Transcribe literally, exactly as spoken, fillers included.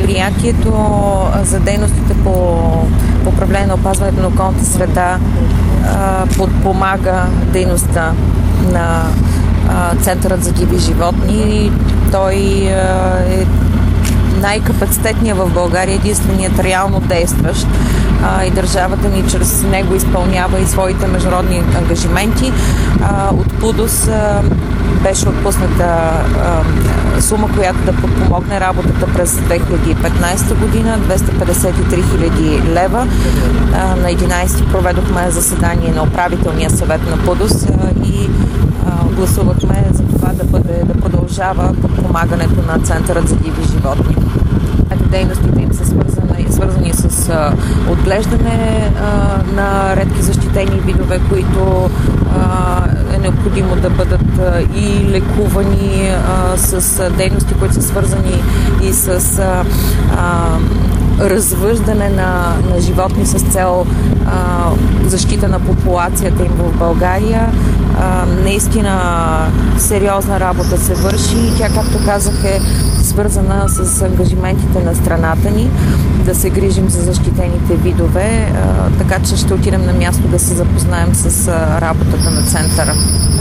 предприятието за дейностите по управление на опазването на околната среда подпомага дейността на Центърът за диви животни. Той е най-капацитетният в България, единственият реално действащ а, и държавата ни чрез него изпълнява и своите международни ангажименти. А, от ПУДОС а, беше отпусната а, сума, която да подпомогне работата през две хиляди и петнадесета година, двеста петдесет и три хиляди лева. А, на единадесети проведохме заседание на управителния съвет на ПУДОС а, и а, гласувахме за това да, бъде, да продължава подпомагането на Центърът за диви животни. Дейностите им са свързани, свързани с а, отглеждане а, на редки защитени видове, които а, е необходимо да бъдат а, и лекувани а, с а, дейности, които са свързани и с а, а, развъждане на, на животни с цел а, защита на популацията им в България. А, наистина сериозна работа се върши и тя, както казах, е свързана с ангажиментите на страната ни да се грижим за защитените видове, а, така че ще отидем на място да се запознаем с а, работата на центъра.